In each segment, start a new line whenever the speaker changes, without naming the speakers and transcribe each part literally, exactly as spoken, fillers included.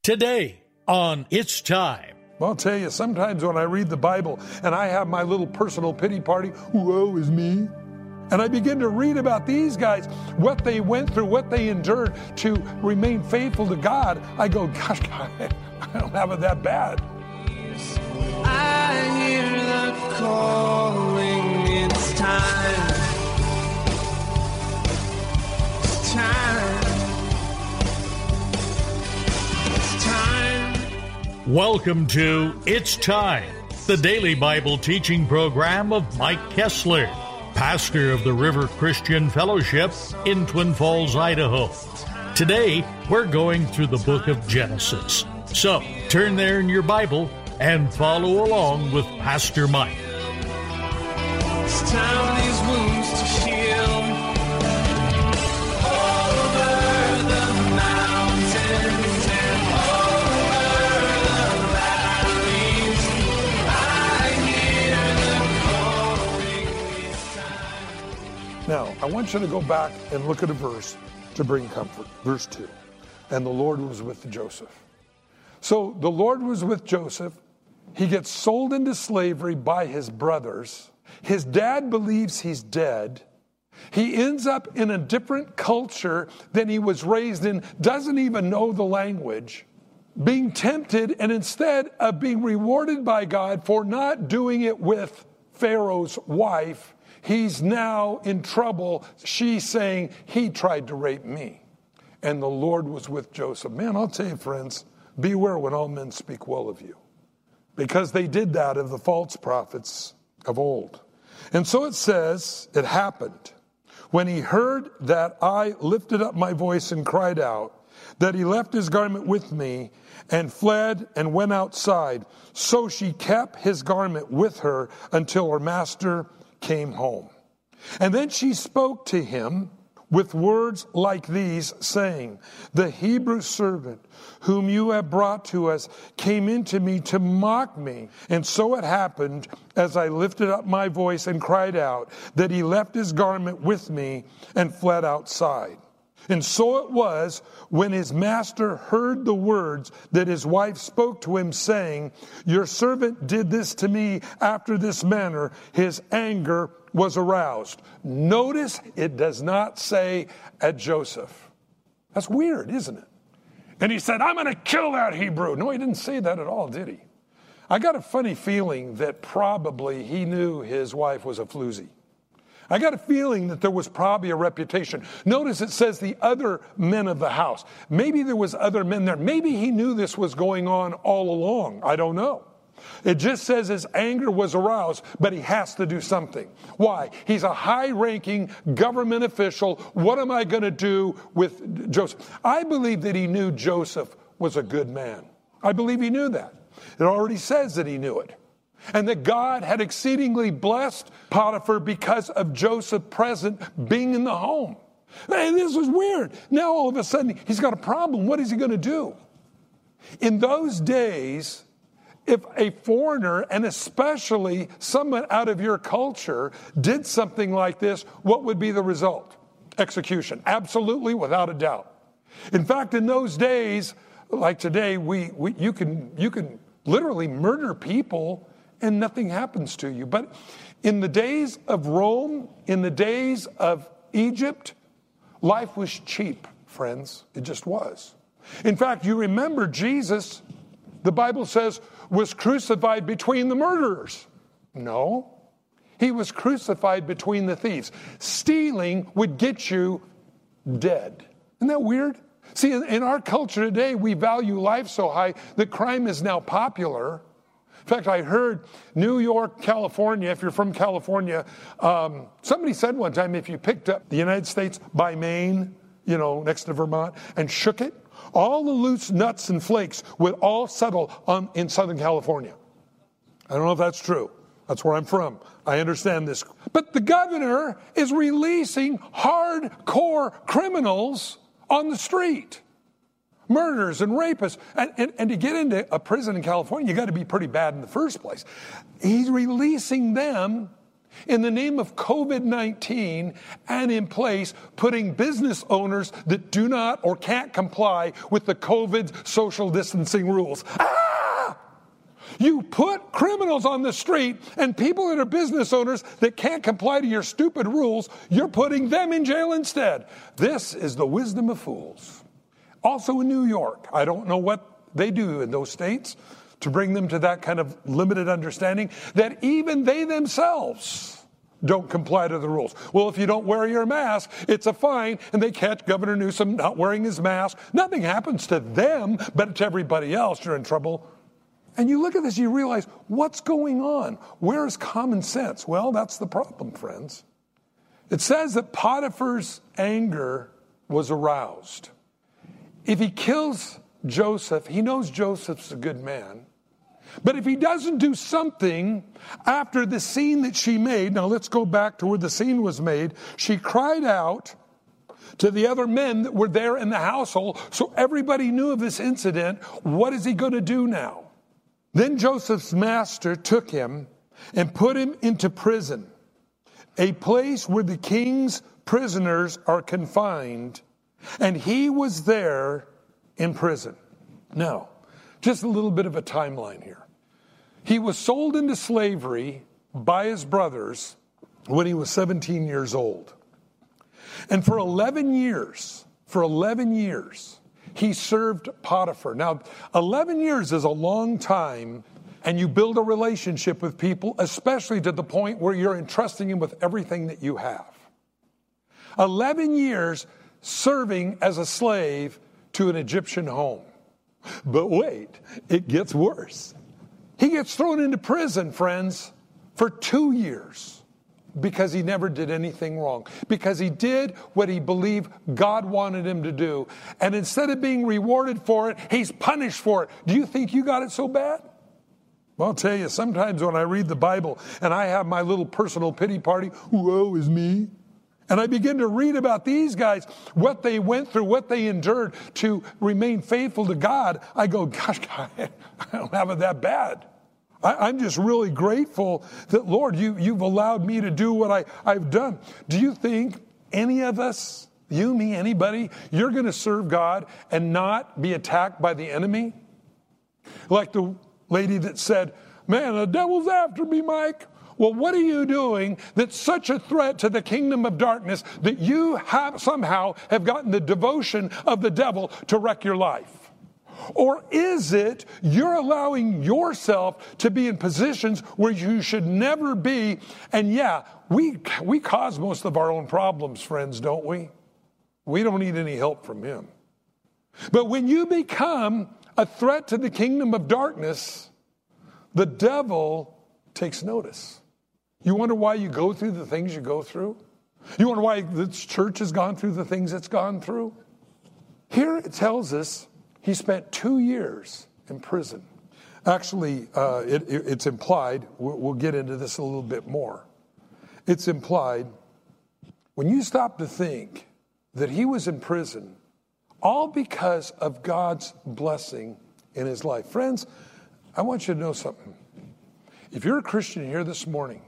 Today on It's Time.
I'll tell you, sometimes when I read the Bible and I have my little personal pity party, woe is me, and I begin to read about these guys, what they went through, what they endured to remain faithful to God, I go, gosh, God, I don't have it that bad.
I hear the calling, it's time. It's time. It's time.
Welcome to It's Time, the daily Bible teaching program of Mike Kessler, pastor of the River Christian Fellowship in Twin Falls, Idaho. Today, we're going through the book of Genesis. So, turn there in your Bible and follow along with Pastor Mike.
It's time these wounds to heal. Over the mountains and over the valleys, I hear the calling, it's time.
Now, I want you to go back and look at a verse to bring comfort. Verse two. And the Lord was with Joseph. So the Lord was with Joseph. He gets sold into slavery by his brothers. His dad believes he's dead. He ends up in a different culture than he was raised in, doesn't even know the language, being tempted, and instead of being rewarded by God for not doing it with Pharaoh's wife, he's now in trouble. She's saying, he tried to rape me. And the Lord was with Joseph. Man, I'll tell you, friends, beware when all men speak well of you, because they did that of the false prophets of old. And so it says, it happened when he heard that I lifted up my voice and cried out, that he left his garment with me and fled and went outside. So she kept his garment with her until her master came home. And then she spoke to him with words like these, saying, the Hebrew servant whom you have brought to us came into me to mock me. And so it happened, as I lifted up my voice and cried out, that he left his garment with me and fled outside. And so it was, when his master heard the words that his wife spoke to him, saying, your servant did this to me after this manner, his anger was aroused. Notice it does not say at Joseph. That's weird, isn't it? And he said, I'm going to kill that Hebrew. No, he didn't say that at all, did he? I got a funny feeling that probably he knew his wife was a floozy. I got a feeling that there was probably a reputation. Notice it says the other men of the house. Maybe there was other men there. Maybe he knew this was going on all along. I don't know. It just says his anger was aroused, but he has to do something. Why? He's a high-ranking government official. What am I going to do with Joseph? I believe that he knew Joseph was a good man. I believe he knew that. It already says that he knew it. And that God had exceedingly blessed Potiphar because of Joseph present being in the home. And this was weird. Now all of a sudden he's got a problem. What is he going to do? In those days, if a foreigner, and especially someone out of your culture, did something like this, what would be the result? Execution. Absolutely, without a doubt. In fact, in those days, like today, we, we you can you can literally murder people and nothing happens to you. But in the days of Rome, in the days of Egypt, life was cheap, friends. It just was. In fact, you remember Jesus, the Bible says, was crucified between the murderers. No, he was crucified between the thieves. Stealing would get you dead. Isn't that weird? See, in our culture today, we value life so high that crime is now popular. In fact, I heard New York, California, if you're from California, um, somebody said one time, if you picked up the United States by Maine, you know, next to Vermont, and shook it, all the loose nuts and flakes would all settle on, in Southern California. I don't know if that's true. That's where I'm from. I understand this. But the governor is releasing hardcore criminals on the street. Murders and rapists. And, and, and to get into a prison in California, you got to be pretty bad in the first place. He's releasing them. in the name of covid nineteen, and in place putting business owners that do not or can't comply with the COVID social distancing rules. Ah! You put criminals on the street, and people that are business owners that can't comply to your stupid rules, you're putting them in jail instead. This is the wisdom of fools. Also in New York, I don't know what they do in those states to bring them to that kind of limited understanding that even they themselves don't comply to the rules. Well, if you don't wear your mask, it's a fine, and they catch Governor Newsom not wearing his mask. Nothing happens to them, but to everybody else, you're in trouble. And you look at this, you realize, what's going on? Where is common sense? Well, that's the problem, friends. It says that Potiphar's anger was aroused. If he kills Joseph, he knows Joseph's a good man. But if he doesn't do something after the scene that she made, now let's go back to where the scene was made. She cried out to the other men that were there in the household, so everybody knew of this incident. What is he going to do now? Then Joseph's master took him and put him into prison, a place where the king's prisoners are confined, and he was there in prison. Now, just a little bit of a timeline here. He was sold into slavery by his brothers when he was seventeen years old. And for eleven years, for eleven years, he served Potiphar. Now, eleven years is a long time, and you build a relationship with people, especially to the point where you're entrusting him with everything that you have. eleven years serving as a slave to an Egyptian home. But wait, it gets worse. He gets thrown into prison, friends, for two years because he never did anything wrong. Because he did what he believed God wanted him to do. And instead of being rewarded for it, he's punished for it. Do you think you got it so bad? Well, I'll tell you, sometimes when I read the Bible and I have my little personal pity party, woe is me. And I begin to read about these guys, what they went through, what they endured to remain faithful to God. I go, gosh, God, I don't have it that bad. I, I'm just really grateful that, Lord, you, you've allowed me to do what I, I've done. Do you think any of us, you, me, anybody, you're going to serve God and not be attacked by the enemy? Like the lady that said, man, the devil's after me, Mike. Well, what are you doing that's such a threat to the kingdom of darkness that you have somehow have gotten the devotion of the devil to wreck your life? Or is it you're allowing yourself to be in positions where you should never be? And yeah, we we cause most of our own problems, friends, don't we? We don't need any help from him. But when you become a threat to the kingdom of darkness, the devil takes notice. You wonder why you go through the things you go through? You wonder why this church has gone through the things it's gone through? Here it tells us he spent two years in prison. Actually, uh, it, it, it's implied, we'll, we'll get into this a little bit more. It's implied, when you stop to think that he was in prison, all because of God's blessing in his life. Friends, I want you to know something. If you're a Christian here this morning,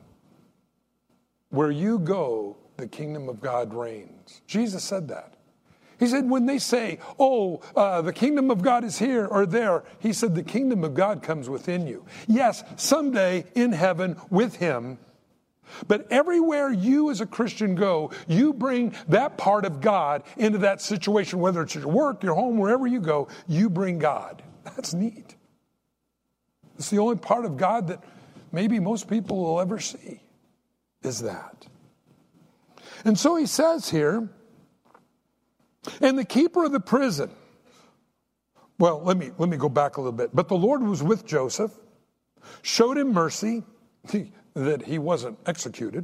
where you go, the kingdom of God reigns. Jesus said that. He said, when they say, oh, uh, the kingdom of God is here or there, he said, the kingdom of God comes within you. Yes, someday in heaven with him. But everywhere you as a Christian go, you bring that part of God into that situation, whether it's your work, your home, wherever you go, you bring God. That's neat. It's the only part of God that maybe most people will ever see. Is that. And so he says here, and the keeper of the prison, well, let me let me go back a little bit. But the Lord was with Joseph, showed him mercy, that he wasn't executed.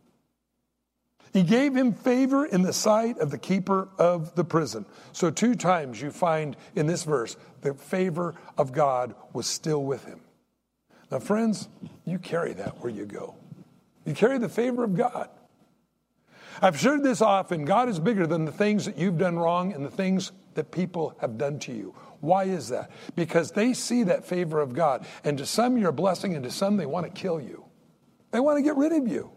He gave him favor in the sight of the keeper of the prison. So two times you find in this verse, the favor of God was still with him. Now, friends, you carry that where you go. You carry the favor of God. I've shared this often. God is bigger than the things that you've done wrong and the things that people have done to you. Why is that? Because they see that favor of God. And to some, you're a blessing, and to some, they want to kill you. They want to get rid of you.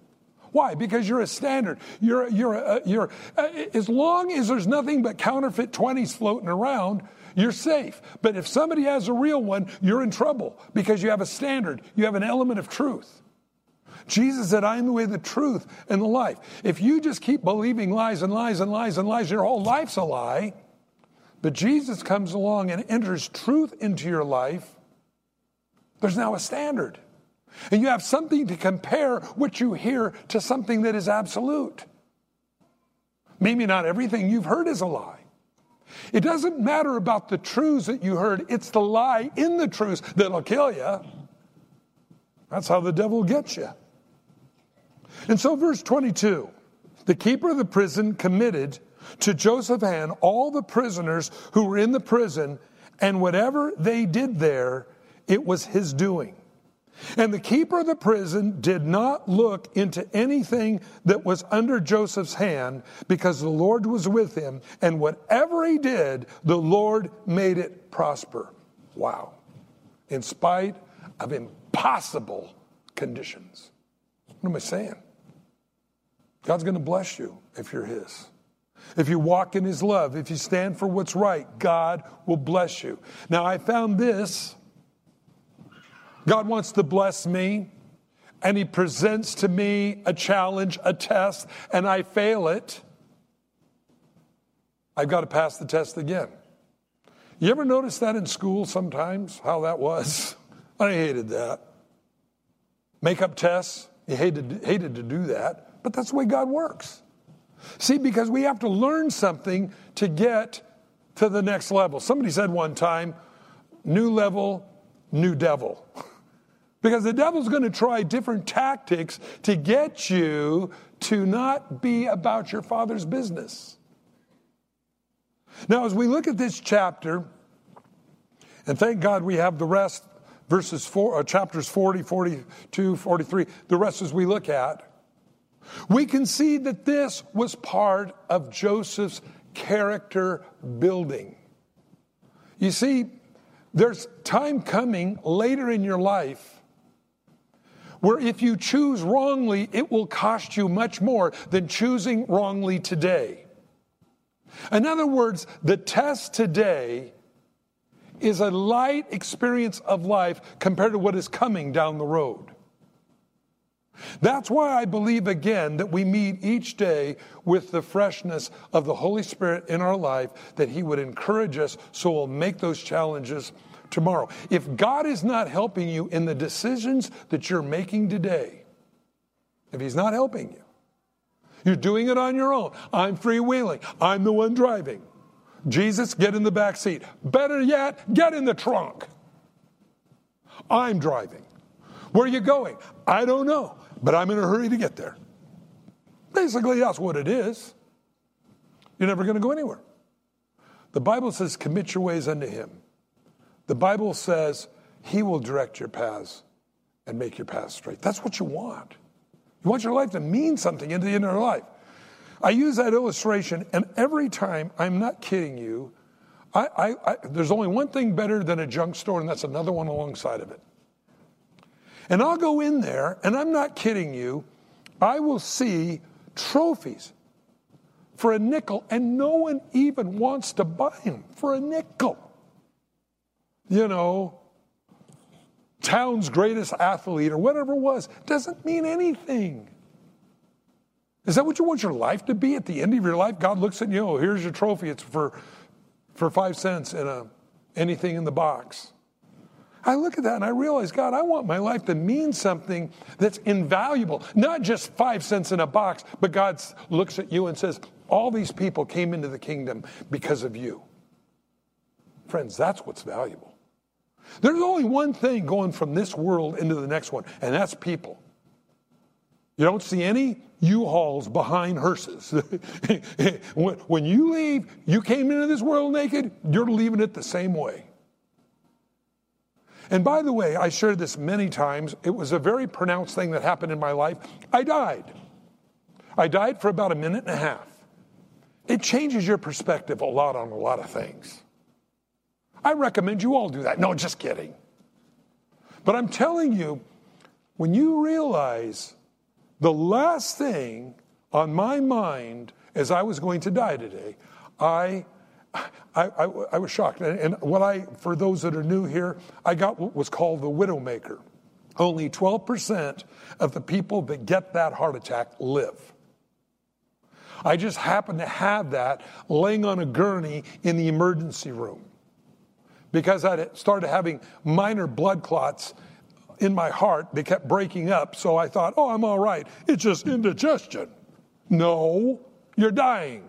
Why? Because you're a standard. You're, you're, a, you're, a, as long as there's nothing but counterfeit twenties floating around, you're safe. But if somebody has a real one, you're in trouble because you have a standard. You have an element of truth. Jesus said, I am the way, the truth, and the life. If you just keep believing lies and lies and lies and lies, your whole life's a lie. But Jesus comes along and enters truth into your life. There's now a standard. And you have something to compare what you hear to something that is absolute. Maybe not everything you've heard is a lie. It doesn't matter about the truths that you heard. It's the lie in the truths that'll kill you. That's how the devil gets you. And so verse twenty-two, the keeper of the prison committed to Joseph's hand all the prisoners who were in the prison, and whatever they did there, it was his doing. And the keeper of the prison did not look into anything that was under Joseph's hand, because the Lord was with him, and whatever he did, the Lord made it prosper. Wow. In spite of impossible conditions. What am I saying? God's going to bless you if you're his. If you walk in his love, if you stand for what's right, God will bless you. Now, I found this. God wants to bless me, and he presents to me a challenge, a test, and I fail it. I've got to pass the test again. You ever notice that in school sometimes, how that was? I hated that. Make-up tests, you hated, hated to do that, but that's the way God works. See, because we have to learn something to get to the next level. Somebody said one time, new level, new devil. Because the devil's going to try different tactics to get you to not be about your Father's business. Now, as we look at this chapter, and thank God we have the rest, verses four, uh, chapters forty, forty-two, forty-three, the rest as we look at, we can see that this was part of Joseph's character building. You see, there's time coming later in your life where if you choose wrongly, it will cost you much more than choosing wrongly today. In other words, the test today is a light experience of life compared to what is coming down the road. That's why I believe again that we meet each day with the freshness of the Holy Spirit in our life, that he would encourage us so we'll make those challenges tomorrow. If God is not helping you in the decisions that you're making today, if he's not helping you, you're doing it on your own. I'm freewheeling. I'm the one driving. Jesus, get in the back seat. Better yet, get in the trunk. I'm driving. Where are you going? I don't know, but I'm in a hurry to get there. Basically, that's what it is. You're never going to go anywhere. The Bible says, commit your ways unto him. The Bible says he will direct your paths and make your paths straight. That's what you want. You want your life to mean something into the end of your life. I use that illustration, and every time, I'm not kidding you, I, I, I, there's only one thing better than a junk store, and that's another one alongside of it. And I'll go in there, and I'm not kidding you, I will see trophies for a nickel, and no one even wants to buy them for a nickel. You know, town's greatest athlete or whatever it was, doesn't mean anything. Is that what you want your life to be at the end of your life? God looks at you, oh, here's your trophy. It's for, for five cents in a, anything in the box. I look at that and I realize, God, I want my life to mean something that's invaluable. Not just five cents in a box, but God looks at you and says, all these people came into the kingdom because of you. Friends, that's what's valuable. There's only one thing going from this world into the next one, and that's people. You don't see any U-Hauls behind hearses. When you leave, you came into this world naked, you're leaving it the same way. And by the way, I shared this many times. It was a very pronounced thing that happened in my life. I died. I died for about a minute and a half. It changes your perspective a lot on a lot of things. I recommend you all do that. No, just kidding. But I'm telling you, when you realize The last thing on my mind as I was going to die today, I I, I, I was shocked. And, and what I, for those that are new here, I got what was called the Widowmaker. Only twelve percent of the people that get that heart attack live. I just happened to have that laying on a gurney in the emergency room because I started having minor blood clots in my heart. They kept breaking up, so I thought, oh, I'm all right. It's just indigestion. No, you're dying.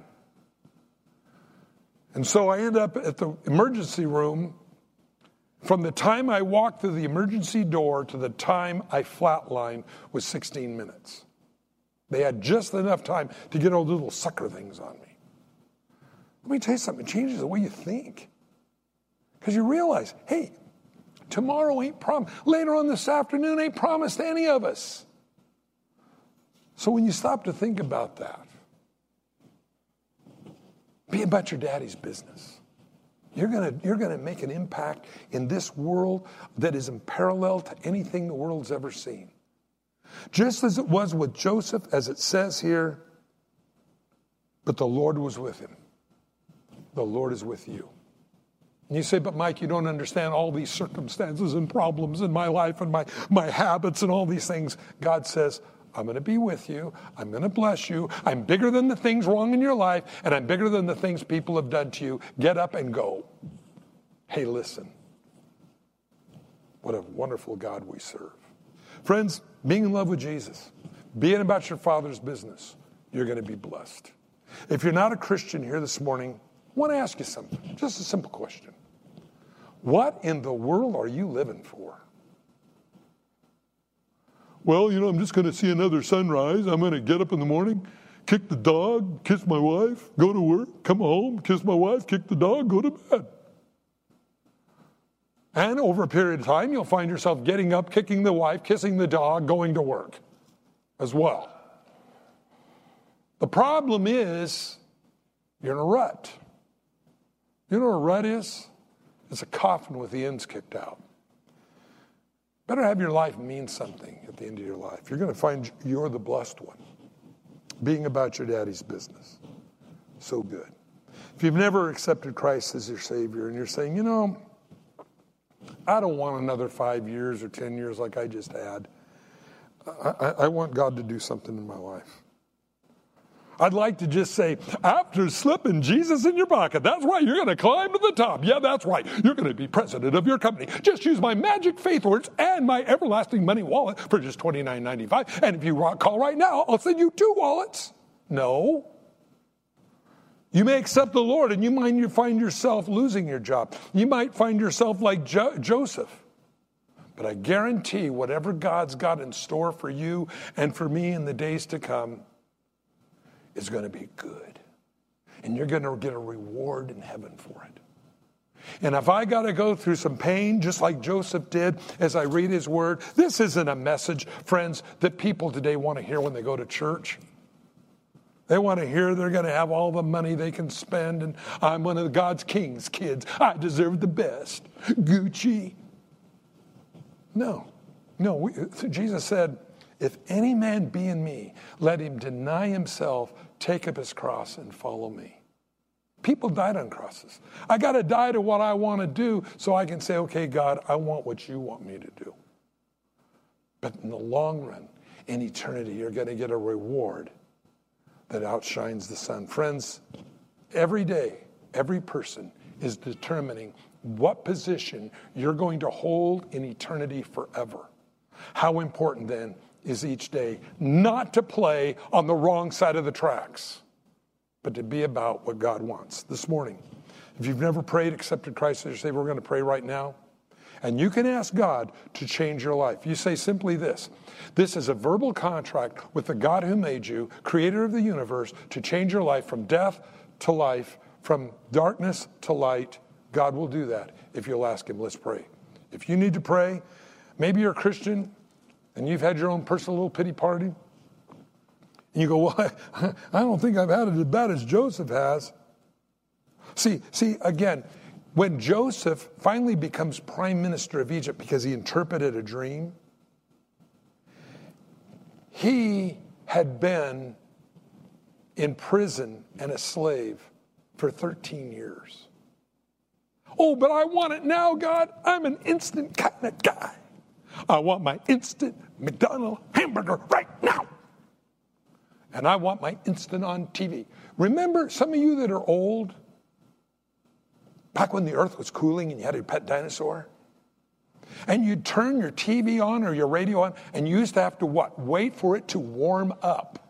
And so I end up at the emergency room. From the time I walked through the emergency door to the time I flatlined was sixteen minutes. They had just enough time to get all the little sucker things on me. Let me tell you something. It changes the way you think. Because you realize, hey, tomorrow ain't promised. Later on this afternoon ain't promised to any of us. So when you stop to think about that, be about your daddy's business. You're gonna, you're gonna make an impact in this world that is unparalleled to anything the world's ever seen. Just as it was with Joseph, as it says here, but the Lord was with him. The Lord is with you. And you say, but Mike, you don't understand all these circumstances and problems in my life and my, my habits and all these things. God says, I'm going to be with you. I'm going to bless you. I'm bigger than the things wrong in your life, and I'm bigger than the things people have done to you. Get up and go. Hey, listen. What a wonderful God we serve. Friends, being in love with Jesus, being about your Father's business, you're going to be blessed. If you're not a Christian here this morning, I want to ask you something. Just a simple question. What in the world are you living for? Well, you know, I'm just going to see another sunrise. I'm going to get up in the morning, kick the dog, kiss my wife, go to work, come home, kiss my wife, kick the dog, go to bed. And over a period of time, you'll find yourself getting up, kicking the wife, kissing the dog, going to work as well. The problem is you're in a rut. You know what a rut is? It's a coffin with the ends kicked out. Better have your life mean something at the end of your life. You're going to find you're the blessed one. Being about your daddy's business. So good. If you've never accepted Christ as your Savior and you're saying, you know, I don't want another five years or ten years like I just had. I, I, I want God to do something in my life. I'd like to just say, after slipping Jesus in your pocket, that's right, you're going to climb to the top. Yeah, that's right. You're going to be president of your company. Just use my magic faith words and my everlasting money wallet for just twenty-nine ninety-five. And if you call right now, I'll send you two wallets. No. You may accept the Lord and you might find yourself losing your job. You might find yourself like jo- Joseph. But I guarantee whatever God's got in store for you and for me in the days to come is going to be good. And you're going to get a reward in heaven for it. And if I got to go through some pain, just like Joseph did, as I read his word, this isn't a message, friends, that people today want to hear when they go to church. They want to hear they're going to have all the money they can spend, and I'm one of God's king's kids. I deserve the best. Gucci. No. No, we, Jesus said, if any man be in me, let him deny himself, take up his cross, and follow me. People died on crosses. I got to die to what I want to do so I can say, okay, God, I want what you want me to do. But in the long run, in eternity, you're going to get a reward that outshines the sun. Friends, every day, every person is determining what position you're going to hold in eternity forever. How important then is each day not to play on the wrong side of the tracks, but to be about what God wants. This morning, if you've never prayed, accepted Christ as your Savior, we're going to pray right now. And you can ask God to change your life. You say simply this. This is a verbal contract with the God who made you, creator of the universe, to change your life from death to life, from darkness to light. God will do that if you'll ask him. Let's pray. If you need to pray, maybe you're a Christian and you've had your own personal little pity party. And you go, well, I, I don't think I've had it as bad as Joseph has. See, see, again, when Joseph finally becomes prime minister of Egypt because he interpreted a dream, he had been in prison and a slave for thirteen years. Oh, but I want it now, God. I'm an instant kind of guy. I want my instant McDonald's hamburger right now. And I want my instant on T V. Remember, some of you that are old, back when the earth was cooling and you had your pet dinosaur? And you'd turn your T V on or your radio on, and you used to have to what? Wait for it to warm up.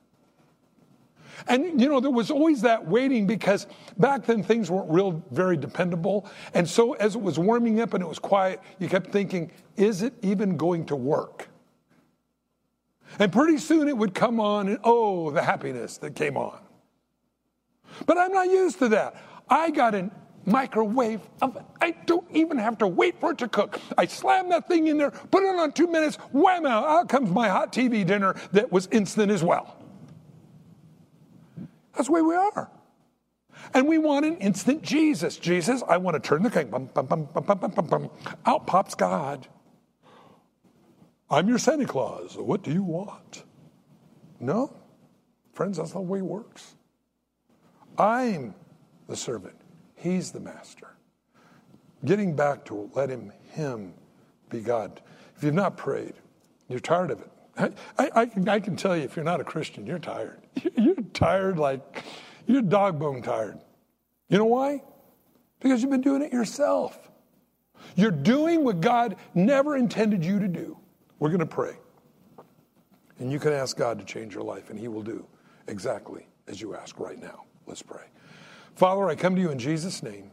And, you know, there was always that waiting because back then things weren't real very dependable. And so as it was warming up and it was quiet, you kept thinking, is it even going to work? And pretty soon it would come on and, oh, the happiness that came on. But I'm not used to that. I got an microwave oven. I don't even have to wait for it to cook. I slam that thing in there, put it on two minutes, wham out, out comes my hot T V dinner that was instant as well. That's the way we are. And we want an instant Jesus. Jesus, I want to turn the crank. Bum, bum, bum, bum, bum, bum, bum. Out pops God. I'm your Santa Claus. What do you want? No. Friends, that's not the way it works. I'm the servant. He's the master. Getting back to let him, him be God. If you've not prayed, you're tired of it. I, I, I, can, I can tell you, if you're not a Christian, you're tired. You're tired like, you're dog bone tired. You know why? Because you've been doing it yourself. You're doing what God never intended you to do. We're going to pray. And you can ask God to change your life, and he will do exactly as you ask right now. Let's pray. Father, I come to you in Jesus' name.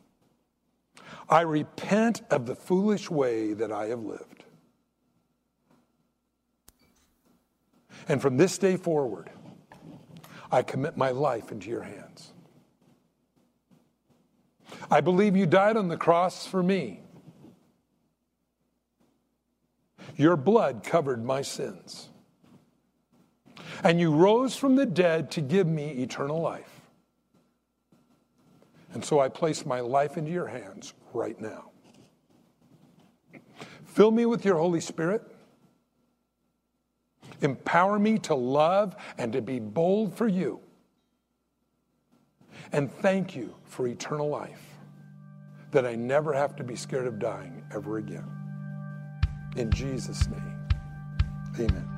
I repent of the foolish way that I have lived. And from this day forward, I commit my life into your hands. I believe you died on the cross for me. Your blood covered my sins. And you rose from the dead to give me eternal life. And so I place my life into your hands right now. Fill me with your Holy Spirit. Empower me to love and to be bold for you. And thank you for eternal life, that I never have to be scared of dying ever again. In Jesus' name, amen.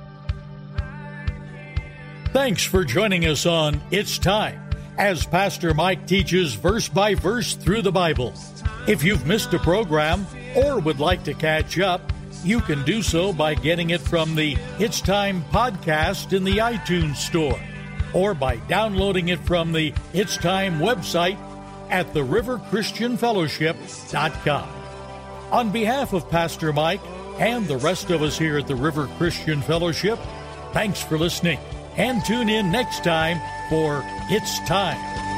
Thanks for joining us on It's Time, as Pastor Mike teaches verse by verse through the Bible. If you've missed a program or would like to catch up, you can do so by getting it from the It's Time podcast in the iTunes store, or by downloading it from the It's Time website at the river christian fellowship dot com. On behalf of Pastor Mike and the rest of us here at the River Christian Fellowship, thanks for listening, and tune in next time for It's Time.